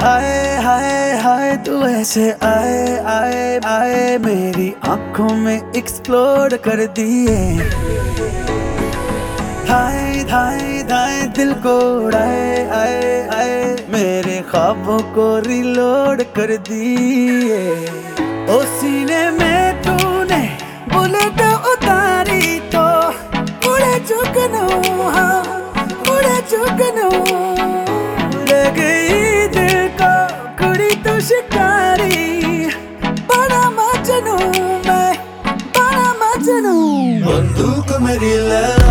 हाय हाय हाय तू ऐसे आए आए आए मेरी आंखों में एक्सप्लोड कर दिए। हाय हाय हाय दिल को उड़ाए आए आए मेरे ख्वाबों को रिलोड कर दिए। ओ सीने में तूने बुलेट उतारी तो उड़े जुगनू, हाँ उड़े जुगनू। ले गई दिल को कुड़ी तो शिकारी, बड़ा मजनू मैं, बड़ा मजनू। बंदूक मेरी लैला,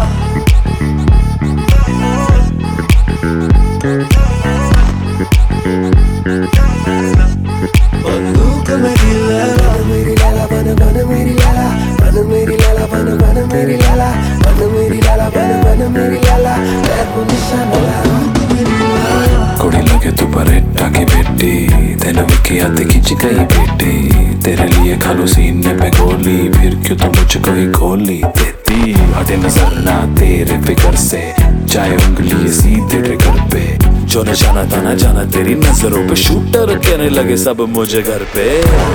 बंदूक मेरी लैला, मेरी लैला बन बन मेरी लैला, बन मेरी लैला बन बन मेरी लैला, बन मेरी लैला बन बन मेरी लैला, मैं हूँ निशाना कुड़ी लगे तू परेटा की बेटी, तेरे विकी हाथ खींच गई बेटी। तेरे लिए खालू सीने पे गोली, फिर क्यों तू मुझको ही गोली देती। हटे नजर ना तेरे फिकर से, चाहे उंगली सीधे ट्रिगर पे। जो निशाना था ना जाना तेरी नजरों पे, शूटर कहने लगे सब मुझे घर पे।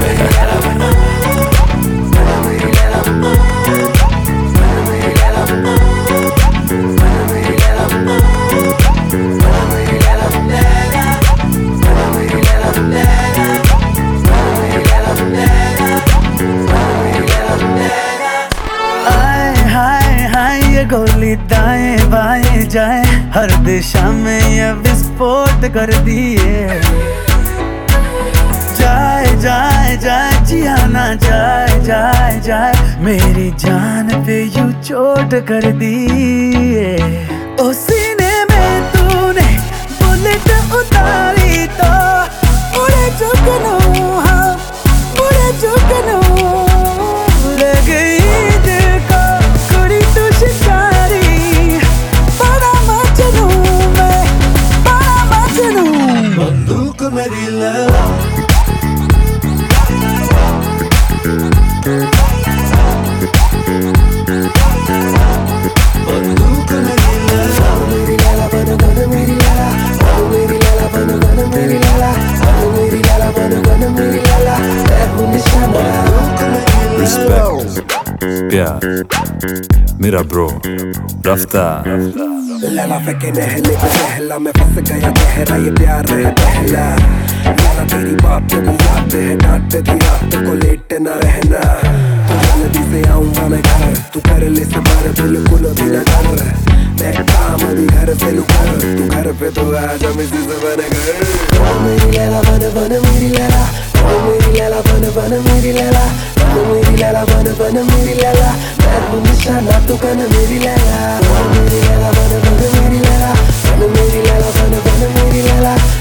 गोली दाएं बाएं जाए, हर दिशा में ये विस्फोट कर दिए। जाए जाए जाए जिया ना जाए जाए जाए, मेरी जान पे यूं चोट कर दिए। ओ सीने में तूने बुलेट उतारी तो उड़े जुगनू, हाँ उड़े जुगनू। ले गई दिल को कुड़ी तो शिकारी, बड़ा मजनू मैं, बड़ा मजनू। बंदूक मेरी लैला, बंदूक मेरी लैला, मेरी लैला बन बन मेरी लैला, बन मेरी लैला बन बन मेरी लैला, बन मेरी लैला बन बन मेरी लैला, मैं हूँ निशाना। रिस्पेक्ट प्यार मेरा ब्रो रफ्ता। लैला फेंके नहले पे पहला, मैं फंस गया गहरा ये प्यार है पहला। लैला तेरी बात जब याद है, डांटती थी रात को लेट न रहना। तो जल्दी से आऊंगा मैं घर, तू कर ले सबर बिल्कुल भी न डर। मैं काम भी घर से लू कर, तू घर पे तो आजा मिसेस बन घर। मेरी लैला बन बन मेरी लैला, मेरी लैला बन बन मेरी लैला, मेरी लैला बन बन मेरी लैला, मैं हूँ निशाना तू कन मेरी लैला। मेरी लैला बन बन मेरी लैला, बन मेरी लैला बन बन मेरी लैला।